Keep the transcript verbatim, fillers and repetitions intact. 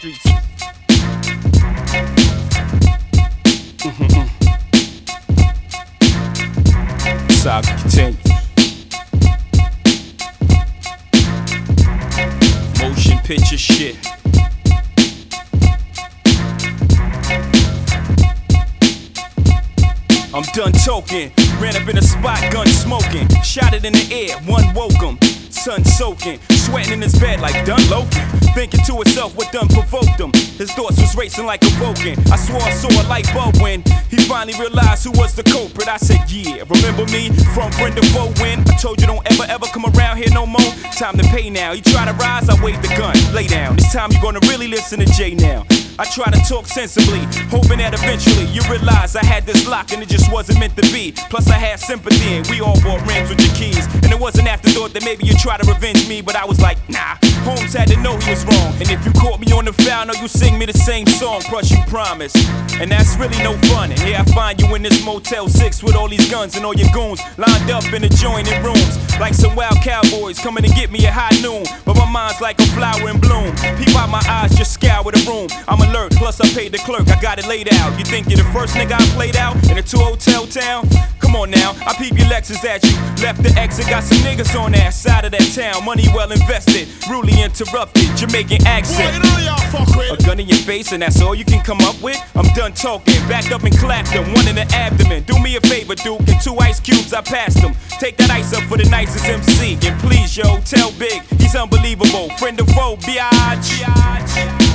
Streets. Mm-hmm. Saga continues. Motion picture shit. I'm done talking. Ran up in a spot, gun smoking. Shot it in the air, one woke him. Sun soaking, sweating in his bed like done Loki. Thinking to himself what done provoked him. His thoughts was racing like a Vulcan. I swore I saw a light bulb when he finally realized who was the culprit. I said, yeah, remember me from friend to foe when I told you don't ever ever come around here no more. Time to pay now. You try to rise, I wave the gun. Lay down. This time you gonna really listen to Jay now. I try to talk sensibly, hoping that eventually you realize I had this lock and it just wasn't meant to be. Plus I had sympathy and we all bought rims with your keys. And it was an afterthought that maybe you try to revenge me, but I was like, nah, Holmes had to know he was wrong. And if you caught me on the foul, know you sing me the same song, plus you promise. And that's really no fun. And here I find you in this Motel six with all these guns and all your goons lined up in adjoining rooms. Like some wild cowboys coming to get me at high noon. But my mind's like a flower in bloom. Peep out my eyes, just scour the room. I'm alert, plus I paid the clerk, I got it laid out. You think you're the first nigga I played out in a two hotel town? Come on now, I peep your Lexus at you. Left the exit, got some niggas on that side of that town. Money well invested, rudely interrupted, Jamaican accent. A gun in your face and that's all you can come up with? I'm done talking, backed up and clapped him. One in the abdomen, do me a favor Duke, and two ice cubes I passed him. Take that ice up for the nicest M C. And please yo, tell Big, he's unbelievable. Friend of foe, biatch.